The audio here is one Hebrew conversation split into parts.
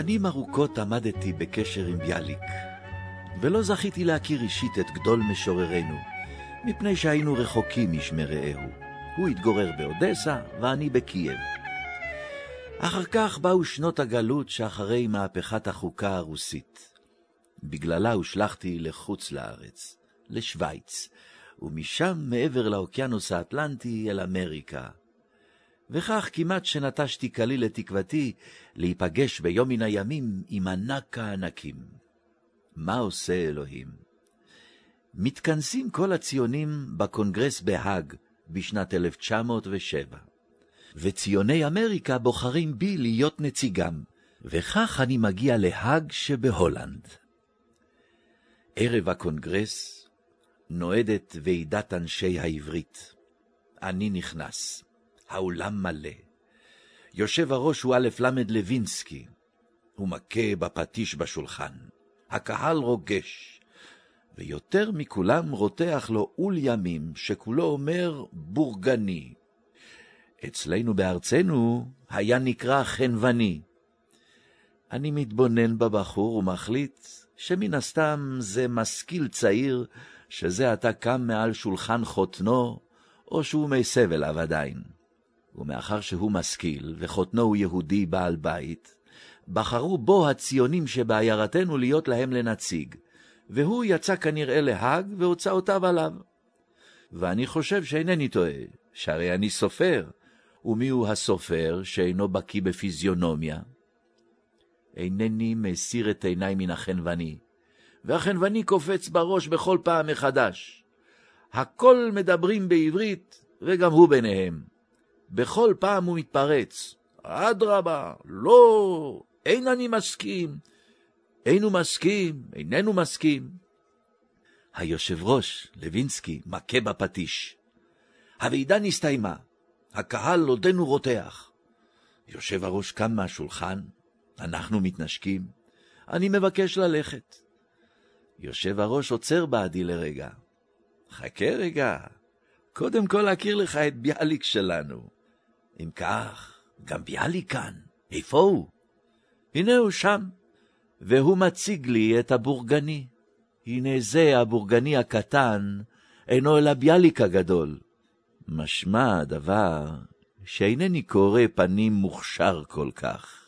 שנים ארוכות עמדתי בקשר עם ביאליק, ולא זכיתי להכיר אישית את גדול משוררנו, מפני שהיינו רחוקים משמרעהו. הוא התגורר באודסה ואני בקייב. אחר כך באו שנות הגלות שאחרי מהפכת החוקה הרוסית. בגללה הושלחתי לחוץ לארץ, לשוויץ, ומשם מעבר לאוקיינוס האטלנטי אל אמריקה. וכך כמעט שנטשתי כליל לתקוותי להיפגש ביום מן הימים עם ענק הענקים. מה עושה אלוהים? מתכנסים כל הציונים בקונגרס בהאג בשנת 1907, וציוני אמריקה בוחרים בי להיות נציגם, וכך אני מגיע להאג שבהולנד. ערב הקונגרס נועדת ועידת אנשי העברית. אני נכנס. האולם מלא. יושב הראש הוא א' למד לוינסקי. הוא מכה בפטיש בשולחן. הקהל רוגש. ויותר מכולם רותח לו אול ימים שכולו אומר בורגני. אצלנו בארצנו היה נקרא חנווני. אני מתבונן בבחור ומחליט שמן הסתם זה משכיל צעיר שזה עתה קם מעל שולחן חותנו או שהוא מסב אליו עדיין. ומאחר שהוא משכיל וחותנו הוא יהודי בעל בית, בחרו בו הציונים שבעיירתנו להיות להם לנציג, והוא יצא כנראה להאג והוצאותיו עליו. ואני חושב שאינני טועה, שהרי אני סופר, ומיהו הסופר שאינו בקי בפיזיונומיה? אינני מסיר את עיניי מן החנווני, והחנווני קופץ בראש בכל פעם מחדש. הכל מדברים בעברית, וגם הוא ביניהם. בכל פעם הוא מתפרץ, אדרבה, לא, אין אני מסכים, אינו מסכים, איננו מסכים. היושב ראש, לוינסקי, מכה בפטיש. הוועידה נסתיימה, הקהל עודנו רותח. יושב הראש קם מהשולחן, אנחנו מתנשקים, אני מבקש ללכת. יושב הראש עוצר בעדי לרגע. חכה רגע, קודם כל להכיר לך את ביאליק שלנו. אם כך, גם ביאליק כאן. איפה הוא? הנה הוא שם, והוא מציג לי את הבורגני. הנה זה הבורגני הקטן, אינו אלא ביאליק הגדול. משמע הדבר שאינני קורא פנים מוכשר כל כך.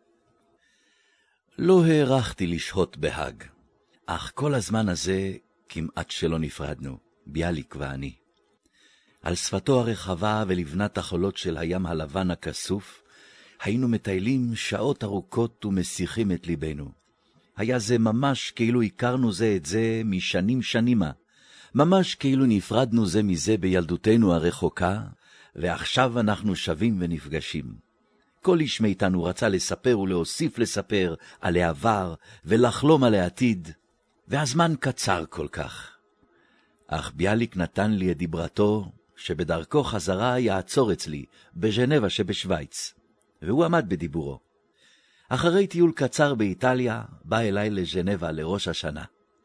לא הערכתי לשהות בהאג, אך כל הזמן הזה כמעט שלא נפרדנו, ביאליק ואני. על שפתו הרחבה ולבנת החולות של הים הלבן הכסוף, היינו מטיילים שעות ארוכות ומשיחים את ליבנו. היה זה ממש כאילו הכרנו זה את זה משנים שנימה, ממש כאילו נפרדנו זה מזה בילדותנו הרחוקה, ועכשיו אנחנו שווים ונפגשים. כל איש מאיתנו רצה לספר ולהוסיף לספר על העבר ולחלום על העתיד, והזמן קצר כל כך. אך ביאליק נתן לי את דיברתו, שבדרכו חזרה יעצור אצלי, בז'נבה שבשוויץ, והוא עמד בדיבורו. אחרי טיול קצר באיטליה, בא אליי לז'נבה לראש השנה.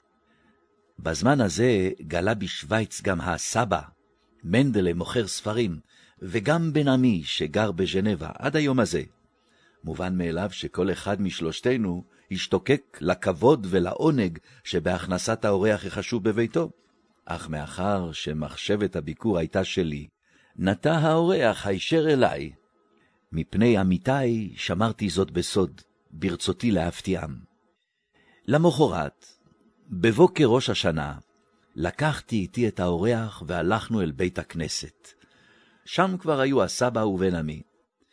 בזמן הזה גלה בשוויץ גם הסבא, מנדלה מוכר ספרים, וגם בן עמי שגר בז'נבה עד היום הזה. מובן מאליו שכל אחד משלושתנו השתוקק לכבוד ולעונג שבהכנסת האורח החשוב בביתו. אך מאחר שמחשבת הביקור הייתה שלי, נטה האורח הישר אליי. מפני עמיתי שמרתי זאת בסוד, ברצותי להפתיעם. למחרת, בבוקר ראש השנה, לקחתי איתי את האורח והלכנו אל בית הכנסת. שם כבר היו הסבא ובן עמי.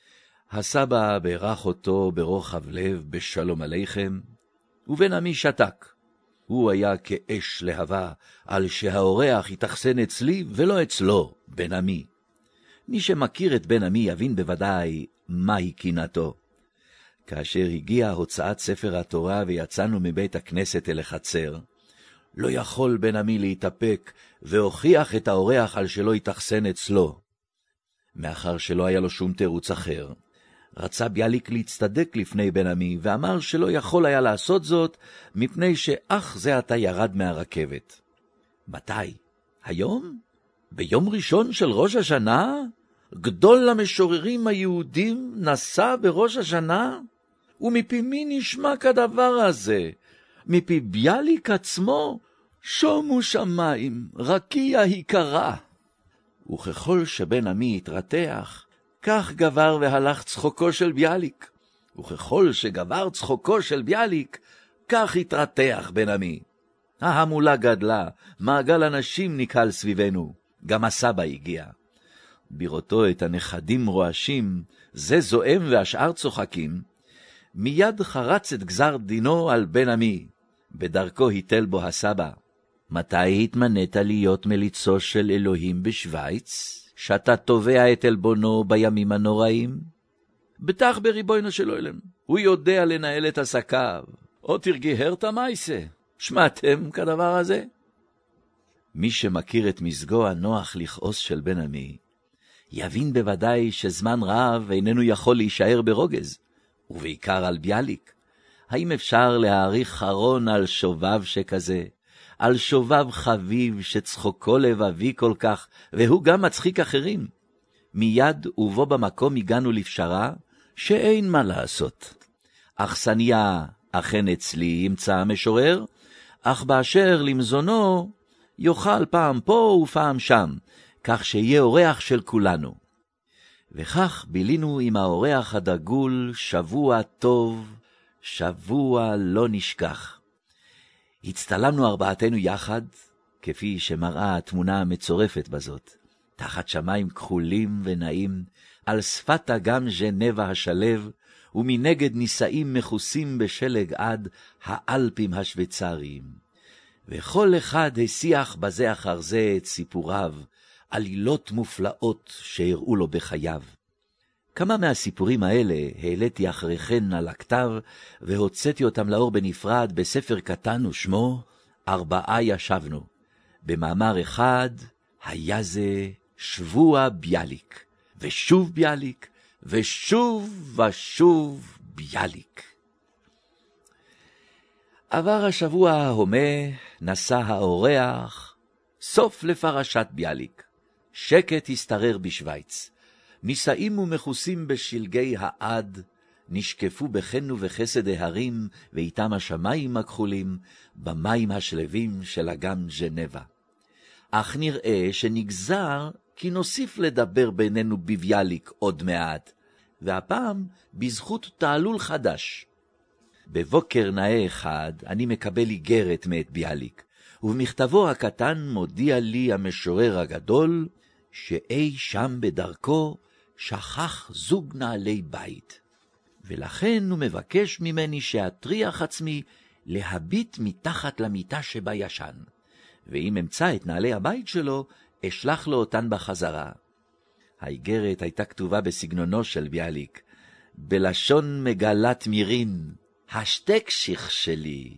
הסבא בירך אותו ברוחב לב בשלום עליכם, ובן עמי שתק. הוא היה כאש להבה על שהאורח יתחסן אצלי ולא אצלו, בן עמי. מי שמכיר את בן עמי יבין בוודאי מהי קינתו. כאשר הגיעה הוצאת ספר התורה ויצאנו מבית הכנסת אל החצר, לא יכול בן עמי להתאפק והוכיח את האורח על שלא יתחסן אצלו. מאחר שלא היה לו שום תירוץ אחר, רצה ביאליק להצטדק לפני בן עמי, ואמר שלא יכול היה לעשות זאת, מפני שאך זה עתה ירד מהרכבת. מתי? היום? ביום ראשון של ראש השנה? גדול המשוררים היהודים נסע בראש השנה? ומפי מי נשמע כדבר הזה? מפי ביאליק עצמו? שומו שמיים, רקיע היא קרה. וככל שבן עמי התרתח, כך גבר והלך צחוקו של ביאליק. וככל שגבר צחוקו של ביאליק, כך התרתח בן עמי. ההמולה גדלה, מעגל אנשים נקהל סביבנו, גם הסבא הגיע. בראותו את הנכדים רועשים, זה זועם והשאר צוחקים. מיד חרץ את גזר דינו על בן עמי, בדרכו היטל בו הסבא. מתי התמנית להיות מליצו של אלוהים בשוויץ, שאתה תובע את אלבונו בימים הנוראים? בטח בריבונו של עולם, הוא יודע לנהל את עסקיו. או תרגיהר תמייסה, שמעתם כדבר הזה? מי שמכיר את מזגו הנוח לכעוס של בן עמי, יבין בוודאי שזמן רב איננו יכול להישאר ברוגז, ובעיקר על ביאליק. האם אפשר להעריך חרון על שובב שכזה, על שובב חביב שצחוקו לבבי כל כך, והוא גם מצחיק אחרים? מיד ובו במקום הגענו לפשרה, שאין מה לעשות. אכסניה אכן אצלי ימצא המשורר, אך באשר למזונו יאכל פעם פה ופעם שם, כך שיהיה אורח של כולנו. וכך בילינו עם האורח הדגול שבוע טוב, שבוע לא נשכח. הצטלמנו ארבעתנו יחד, כפי שמראה התמונה המצורפת בזאת, תחת שמיים כחולים ונעים, על שפת אגם ז'נבה השלב, ומנגד נישאים מכוסים בשלג עד האלפים השוויצריים. וכל אחד השיח בזה אחר זה את סיפוריו, עלילות מופלאות שהראו לו בחייו. כמה מהסיפורים האלה העליתי אחרי כן על הכתב, והוצאתי אותם לאור בנפרד בספר קטן ושמו ארבעה ישבנו. במאמר אחד היה זה שבוע ביאליק, ושוב ביאליק, ושוב ושוב ביאליק. עבר השבוע ההומה, נסע האורח, סוף לפרשת ביאליק. שקט הסתרר בשוויץ. נישאים ומכוסים בשלגי העד, נשקפו בחן ובחסד ההרים, ואיתם השמיים הכחולים, במים השלבים של אגם ז'נבה. אך נראה שנגזר כי נוסיף לדבר בינינו בביאליק עוד מעט, והפעם בזכות תעלול חדש. בבוקר נאה אחד אני מקבל איגרת מאת ביאליק, ובמכתבו הקטן מודיע לי המשורר הגדול, שאי שם בדרכו שכח זוג נעלי בית, ולכן הוא מבקש ממני שאטריח עצמי להביט מתחת למיטה שבה ישן, ואם אמצא את נעלי הבית שלו, אשלח לו אותן בחזרה. האיגרת הייתה כתובה בסגנונו של ביאליק, בלשון מגלת מירין, השתק שיך שלי.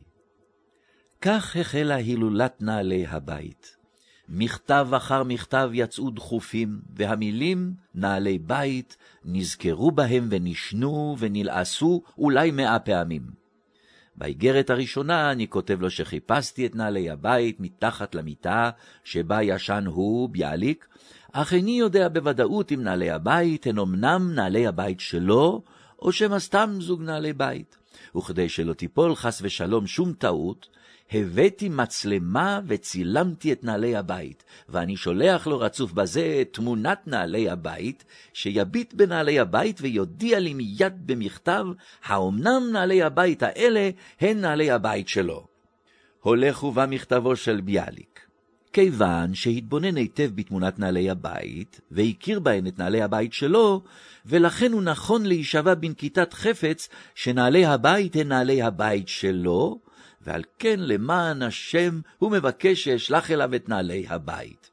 כך החלה הילולת נעלי הבית. מכתב אחר מכתב יצאו דחופים, והמילים נעלי בית נזכרו בהם ונשנו ונלעסו אולי 100 פעמים. באיגרת הראשונה אני כותב לו שחיפשתי את נעלי הבית מתחת למיטה שבה ישן הוא, ביאליק, אך איני יודע בוודאות אם נעלי הבית הן אמנם נעלי הבית שלו, או שהם סתם זוג נעלי בית. וכדי שלא תיפול חס ושלום שום טעות, הבאתי מצלמה וצילמתי את נעלי הבית, ואני שולח לו רצוף בזה תמונת נעלי הבית, שיביט בנעלי הבית ויודיע לי מיד במכתב, האומנם נעלי הבית האלה הן נעלי הבית שלו. הולך ובא מכתבו של ביאליק. כיוון שהתבונן היטב בתמונת נעלי הבית, והכיר בהן את נעלי הבית שלו, ולכן הוא נכון להישבע בנקיטת חפץ שנעלי הבית הן נעלי הבית שלו, ועל כן למען השם הוא מבקש שאשלח אליו את נעלי הבית.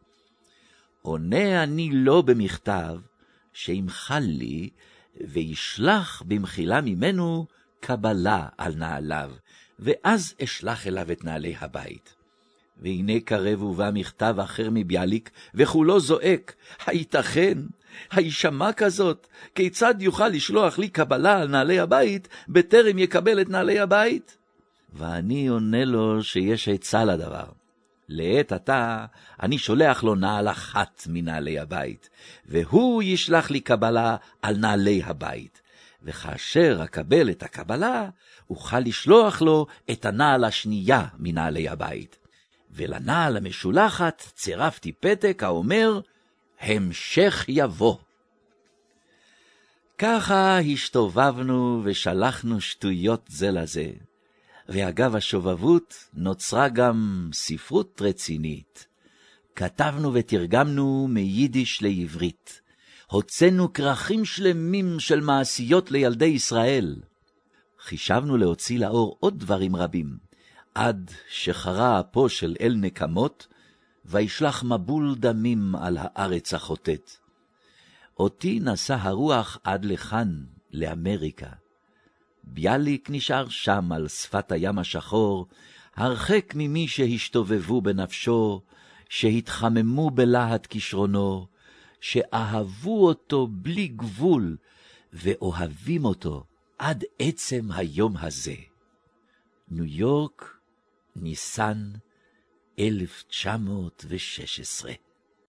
עונה אני לו במכתב שימחל לי וישלח במחילה ממנו קבלה על נעליו, ואז אשלח אליו את נעלי הבית. והנה קרב ובא מכתב אחר מביאליק, וכולו זועק, הייתכן? הישמע כזאת? כיצד יוכל לשלוח לי קבלה על נעלי הבית, בטרם יקבל את נעלי הבית? ואני עונה לו שיש עצה לדבר. לעת עתה אני שולח לו נעל אחת מנעלי הבית, והוא ישלח לי קבלה על נעלי הבית. וכאשר אקבל את הקבלה, אוכל לשלוח לו את הנעל השנייה מנעלי הבית. ולנעל המשולחת צירפתי פתק האומר, המשך יבוא. ככה השתובבנו ושלחנו שטויות זה לזה, ואגב השובבות נוצרה גם ספרות רצינית. כתבנו ותרגמנו מיידיש לעברית, הוצאנו כרכים שלמים של מעשיות לילדי ישראל. חישבנו להוציא לאור עוד דברים רבים, עד שחרה אפו של אל נקמות, וישלח מבול דמים על הארץ החוטאת. אותי נשא הרוח עד לכאן, לאמריקה. ביאליק נשאר שם על שפת הים השחור, הרחק ממי שהשתובבו בנפשו, שהתחממו בלהט כישרונו, שאהבו אותו בלי גבול, ואוהבים אותו עד עצם היום הזה. ניו יורק, ניסן, 1916.